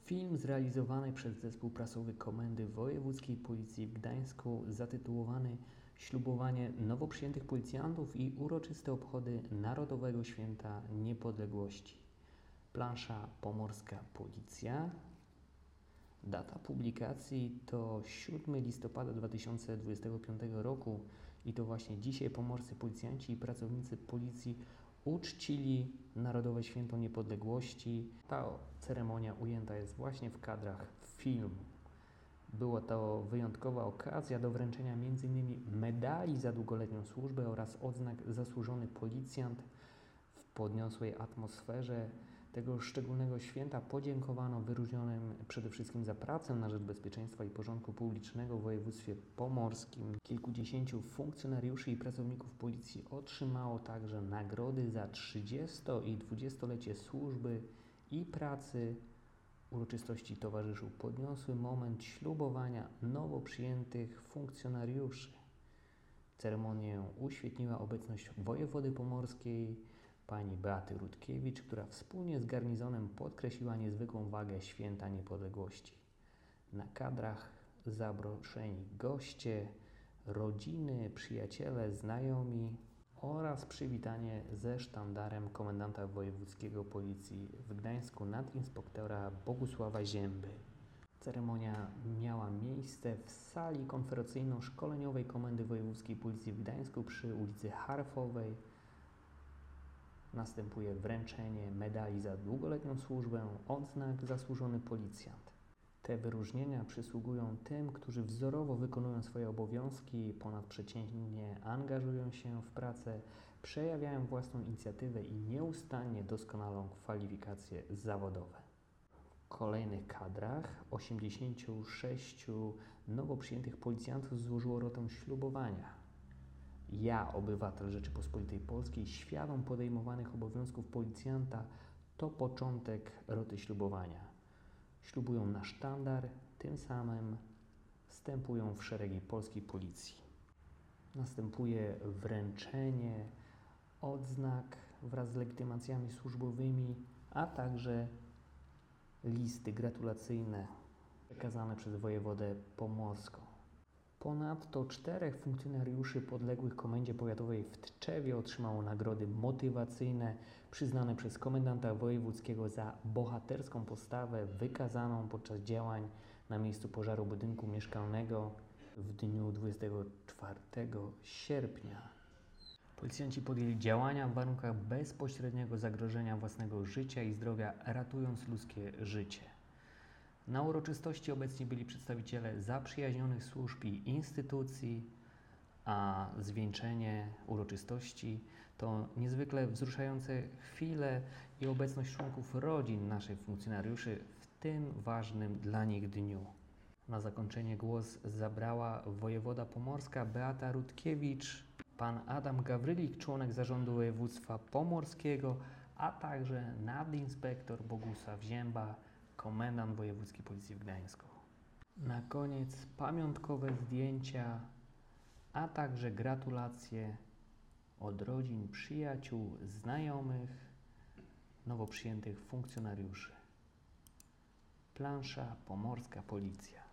Film zrealizowany przez zespół prasowy Komendy Wojewódzkiej Policji w Gdańsku zatytułowany Ślubowanie nowo przyjętych policjantów i uroczyste obchody Narodowego Święta Niepodległości. Plansza Pomorska Policja. Data publikacji to 7 listopada 2025 roku i to właśnie dzisiaj pomorscy policjanci i pracownicy policji uczcili Narodowe Święto Niepodległości. Ta ceremonia ujęta jest właśnie w kadrach filmu. Była to wyjątkowa okazja do wręczenia m.in. medali za długoletnią służbę oraz odznak Zasłużony Policjant. W podniosłej atmosferze tego szczególnego święta podziękowano wyróżnionym przede wszystkim za pracę na rzecz bezpieczeństwa i porządku publicznego w województwie pomorskim. Kilkudziesięciu funkcjonariuszy i pracowników policji otrzymało także nagrody za 30. i 20-lecie służby i pracy. Uroczystości towarzyszył podniosły moment ślubowania nowo przyjętych funkcjonariuszy. Ceremonię uświetniła obecność wojewody pomorskiej, pani Beaty Rutkiewicz, która wspólnie z garnizonem podkreśliła niezwykłą wagę Święta Niepodległości. Na kadrach zaproszeni goście, rodziny, przyjaciele, znajomi oraz przywitanie ze sztandarem komendanta wojewódzkiego Policji w Gdańsku nadinspektora Bogusława Zięby. Ceremonia miała miejsce w sali konferencyjno-szkoleniowej Komendy Wojewódzkiej Policji w Gdańsku przy ulicy Harfowej. Następuje wręczenie medali za długoletnią służbę, odznak Zasłużony Policjant. Te wyróżnienia przysługują tym, którzy wzorowo wykonują swoje obowiązki, ponadprzeciętnie angażują się w pracę, przejawiają własną inicjatywę i nieustannie doskonalą kwalifikacje zawodowe. W kolejnych kadrach 86 nowo przyjętych policjantów złożyło rotę ślubowania. Ja, obywatel Rzeczypospolitej Polskiej, świadom podejmowanych obowiązków policjanta, to początek roty ślubowania. Ślubują na sztandar, tym samym wstępują w szeregi polskiej policji. Następuje wręczenie, odznak wraz z legitymacjami służbowymi, a także listy gratulacyjne przekazane przez wojewodę pomorską. Ponadto 4 funkcjonariuszy podległych Komendzie Powiatowej w Tczewie otrzymało nagrody motywacyjne przyznane przez komendanta wojewódzkiego za bohaterską postawę wykazaną podczas działań na miejscu pożaru budynku mieszkalnego w dniu 24 sierpnia. Policjanci podjęli działania w warunkach bezpośredniego zagrożenia własnego życia i zdrowia, ratując ludzkie życie. Na uroczystości obecni byli przedstawiciele zaprzyjaźnionych służb i instytucji, a zwieńczenie uroczystości to niezwykle wzruszające chwile i obecność członków rodzin naszych funkcjonariuszy w tym ważnym dla nich dniu. Na zakończenie głos zabrała wojewoda pomorska Beata Rutkiewicz, pan Adam Gawrylik, członek zarządu województwa pomorskiego, a także nadinspektor Bogusław Zięba, komendant wojewódzki Policji w Gdańsku. Na koniec pamiątkowe zdjęcia, a także gratulacje od rodzin, przyjaciół, znajomych, nowo przyjętych funkcjonariuszy. Plansza Pomorska Policja.